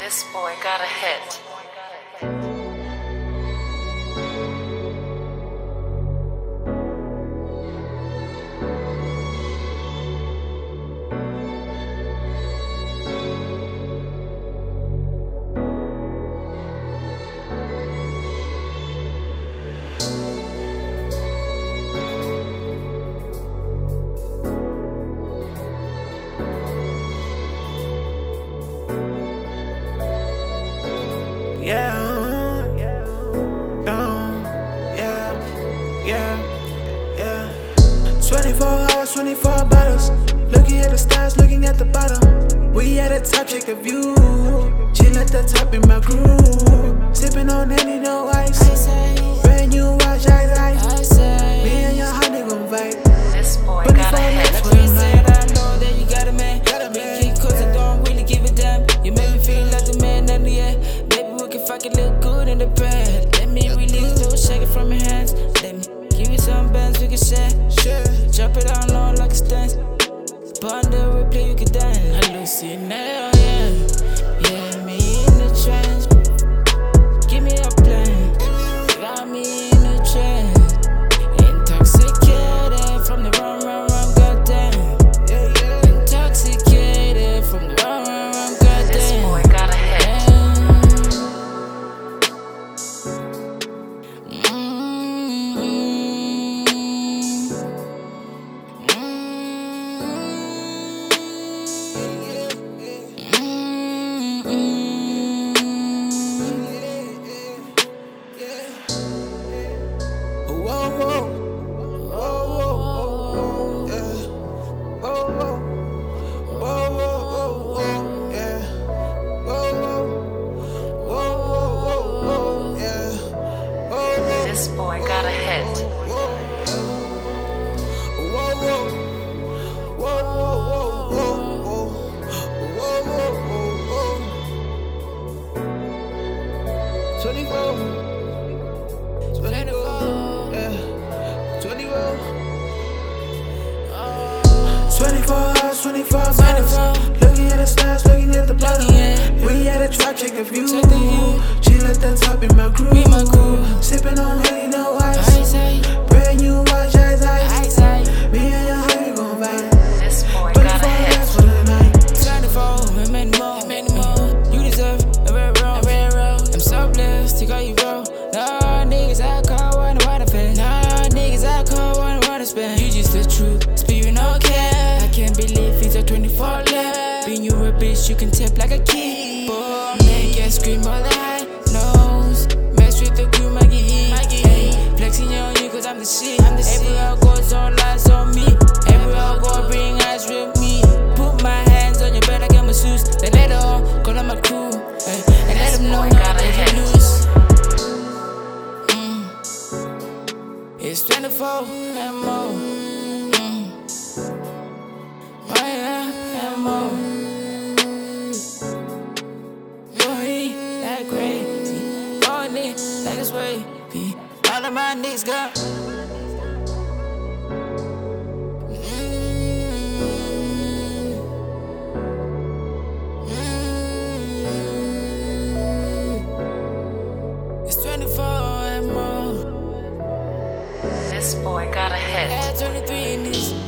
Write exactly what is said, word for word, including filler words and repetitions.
This boy got a hit. Yeah, um, yeah, yeah, yeah. twenty-four hours, twenty-four bottles. Looking at the stars, looking at the bottom. We at the top, check the view. Chill at the top in my crew. Sipping on any, no ice. Brand new watch, ice, ice. Me and your honey gon' vibe. This boy got a hit. Like we said, I know that you got a man. Big kid, cause I don't really give a damn. You make me feel like the man of the year. Baby, we can fucking look good in the bed. Let me release those, shake it from your hands. Let me give you some bands we can share. Drop it down low like a stance. Bundle, replay, you can dance. Hallucinate, yeah. Yeah, me in the trance. Give me a plan. Got me in the trance. Intoxicated from the run, run, run, goddamn. Intoxicated from the run, run, run, goddamn. This boy got a hit. This boy got a hit. twenty-four, twenty-four, yeah, twenty-four. twenty-four hours, twenty-four bottles. Looking at the stars, looking at the bottom. We at the drop, check the view. Chill at the top in my crew. Sipping on honey, no ice. Brand new watch, ice, ice. Me and your honey gon' vibe. This boy got a hit. for the night. twenty-four, and many more, many more. You deserve a red roll, a red roll. I'm so blessed to call you bro. Nah, niggas I call one water fan. Nah, niggas I call one water span. You just the truth, spirit no care. I can't believe it's a twenty-four left. Being you a bitch, you can tip like a key. Boom, make it scream all the high nose. Mess with the crew, Maggie E. Ay, flexing on you cause I'm the shit. I'm the Everywhere I go, it's all eyes on me. Everywhere I go, bring eyes with me. Put my hands on your back like I'm a masseuse. Then let it all call on my crew. Ay, and let them know boy got a they hit. can lose. Mm. It's twenty-four and more. Mm. Oh yeah, and more. Boy, like crazy. Going in like it's wavy. All of my niggas got. It's twenty-four and more. This boy got a hit. Add twenty-three in this.